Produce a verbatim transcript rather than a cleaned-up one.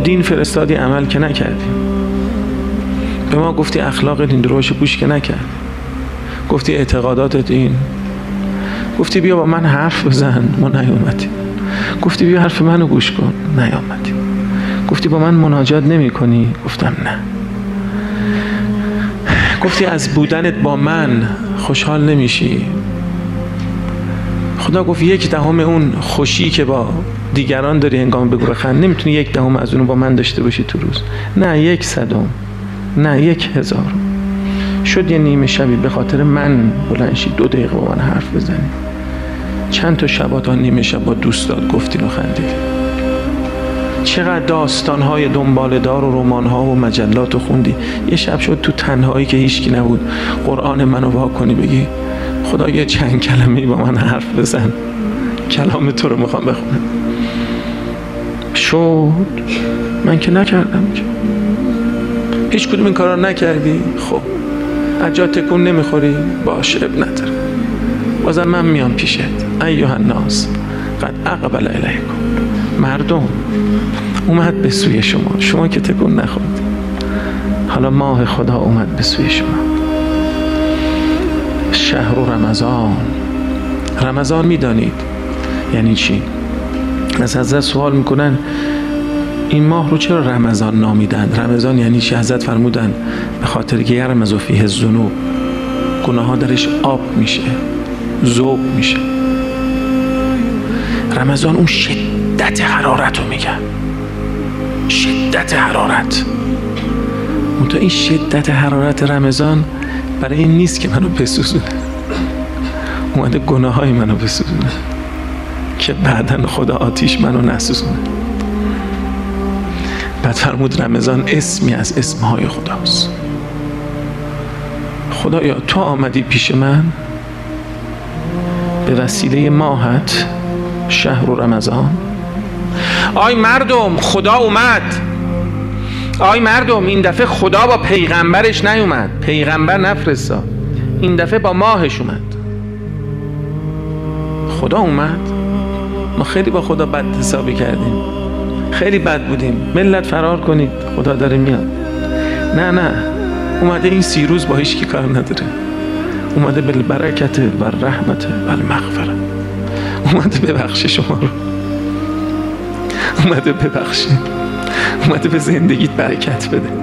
دین فرستادی عمل که نکردی. به ما گفتی اخلاق دین روش پوش که نکردی. گفتی اعتقاداتت این. گفتی بیا با من حرف بزن، ما نیومدی. گفتی بیا حرف منو گوش کن، نیامدی. گفتی با من مناجات نمی کنی؟ گفتم نه. گفتی از بودنت با من خوشحال نمیشی. خدا گفت یک دهم اون خوشی که با دیگران داری هنگام بگو بخند نمیتونی یک دهم از اونو با من داشته باشی تو روز. نه یک صدم، نه یک هزار. شد یه نیمه شبی به خاطر من بلند شی دو دقیقه با من حرف بزنی. چند تا شبا تا نیمه شب با دوستات گفتین و خندیدین. چقدر داستان‌های دنباله‌دار و رمان‌ها و مجلات رو خوندی. یه شب شد تو تنهایی که هیچکی نبود قرآن منو وا کنی بگی خدا یه چند کلمه‌ای با من حرف بزن، کلام تو رو میخوام بخونم. شد من که نکردم که. هیچ کدوم این کارا نکردی. خب اجا تکون نمیخوری؟ باشه اب نداره، بازم من میام پیشت. ایها الناس قد اقبل الیکم. مردم اومد به سوی شما، شما که تکون نخورد. حالا ماه خدا اومد به سوی شما. شهر رمضان. رمضان میدانید یعنی چی؟ از حضرت سوال میکنن این ماه رو چرا رمضان نامیدن؟ رمضان یعنی چی؟ حضرت فرمودن به خاطر که یرمض فیه الذنوب، گناه ها درش آب میشه، ذوب میشه. رمضان اون شدت حرارت رو میگن، شدت حرارت. منتها این شدت حرارت رمضان برای این نیست که منو بسوزونه، اومده گناه های منو بسوزونه که بعدن خدا آتیش منو نسوزونه. بعد فرمود رمضان اسمی از اسمهای خداست. خدایا تو آمدی پیش من به وسیله ماهت شهر رمضان. آی مردم خدا اومد. آی مردم این دفعه خدا با پیغمبرش نیومد، پیغمبر نفرستاد، این دفعه با ماهش اومد. خدا اومد. ما خیلی با خدا بد حسابی کردیم، خیلی بد بودیم. ملت فرار کنید خدا داره میاد. نه نه، اومده این سی روز با هیچ کی کار نداره. اومده بالبرکت و رحمت و المغفره. اومده ببخشه شما رو، اومده ببخشه، اومده به زندگیت برکت بده.